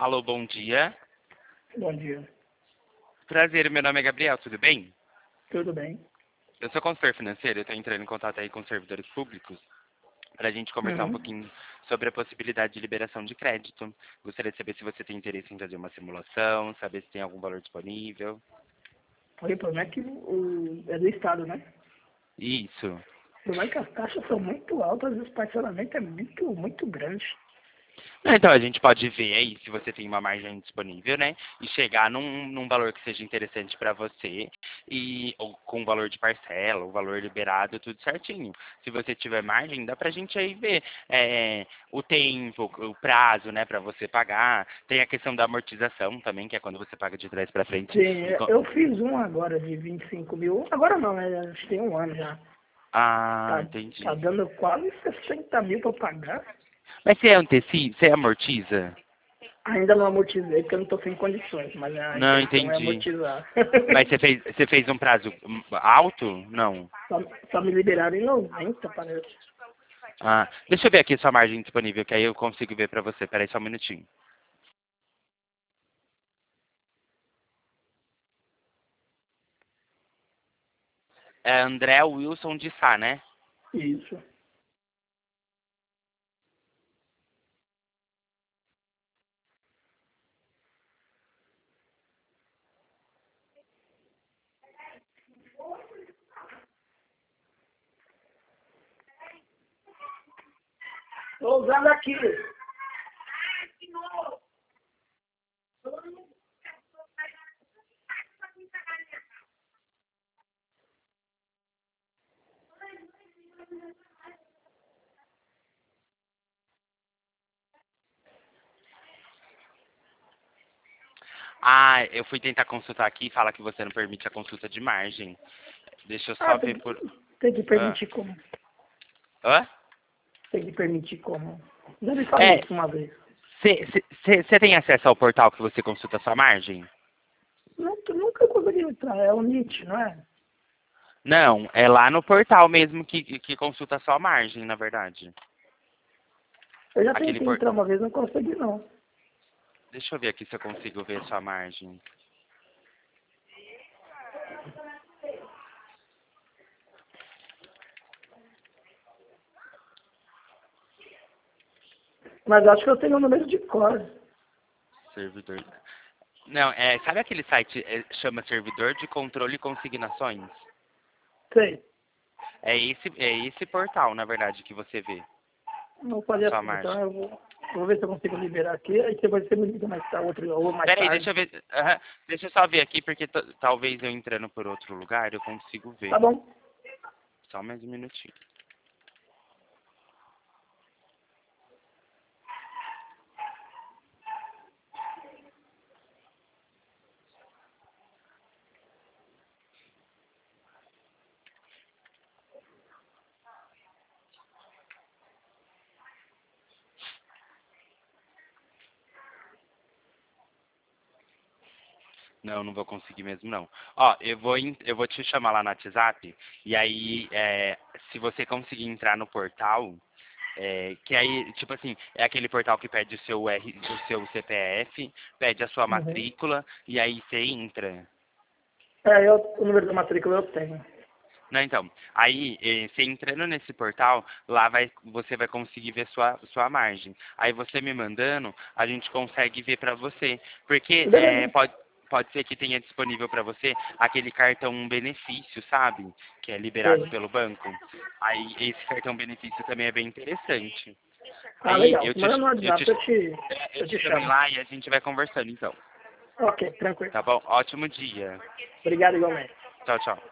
Alô, bom dia. Bom dia. Prazer, meu nome é Gabriel, tudo bem? Tudo bem? Eu sou consultor financeiro, eu estou entrando em contato aí com os servidores públicos para a gente conversar um Uhum. pouquinho sobre a possibilidade de liberação de crédito. Gostaria de saber se você tem interesse em fazer uma simulação, saber se tem algum valor disponível. O problema é que é do Estado, né? Isso. O problema é que as taxas são muito altas e o parcelamento é muito grande. Então, a gente pode ver aí se você tem uma margem disponível, né? E chegar num valor que seja interessante para você, ou com o valor de parcela, o valor liberado, tudo certinho. Se você tiver margem, dá pra gente aí ver o tempo, o prazo, né, para você pagar. Tem a questão da amortização também, que é quando você paga de trás para frente. Sim, eu fiz um agora de 25 mil. Agora não, né? Acho que tem um ano já. Ah, Tá entendi. dando quase 60 mil para pagar. Mas você antecipa, você amortiza? Ainda não amortizei, porque eu não estou sem condições, mas a Não, intenção é entendi. amortizar. Mas você fez um prazo alto? Não. só me liberaram em 90, parece. Ah, deixa eu ver aqui sua margem disponível, que aí eu consigo ver pra você. Peraí só um minutinho. É André Wilson de Sá, né? Isso. Tô usando aqui. Ah, eu fui tentar consultar aqui e fala que você não permite a consulta de margem. Deixa eu Ah, só ver por... tem que Ah. permitir como? Hã? Tem que permitir como? Já me falou É, isso uma vez. você tem acesso ao portal que você consulta a sua margem? Nunca consegui entrar, é o NIT, não é? Não, é lá no portal mesmo que consulta a sua margem, na verdade. Eu já Aquele tentei por... entrar uma vez, não consegui não. Deixa eu ver aqui se eu consigo ver a sua margem. Mas acho que eu tenho o número de cor. Servidor. Não, sabe aquele site chama Servidor de Controle e Consignações? Sei. É esse portal, na verdade, que você vê Não a pode sua assim. Então margem. vou ver se eu consigo liberar aqui. Aí depois você me liga mais tarde, ou mais Peraí, tarde. deixa eu ver. Deixa eu só ver aqui, porque talvez eu entrando por outro lugar eu consigo ver. Tá bom. Só mais um minutinho. Não, não vou conseguir mesmo, não. Ó, eu vou te chamar lá no WhatsApp, e aí, se você conseguir entrar no portal, que aí, tipo assim, é aquele portal que pede o seu CPF, pede a sua Uhum. matrícula, e aí você entra. O número da matrícula eu tenho. Não, então, aí, você entrando nesse portal, lá você vai conseguir ver sua margem. Aí você me mandando, a gente consegue ver pra você. Porque Beleza. pode ser que tenha disponível pra você aquele cartão benefício, sabe? Que é liberado Sei. pelo banco. Aí esse cartão benefício também é bem interessante. Ah, Aí legal. Manda no WhatsApp, eu eu te te chamo chamo. lá e a gente vai conversando, então. Ok, tranquilo. Tá bom? Ótimo dia. Obrigado igualmente. Tchau, tchau.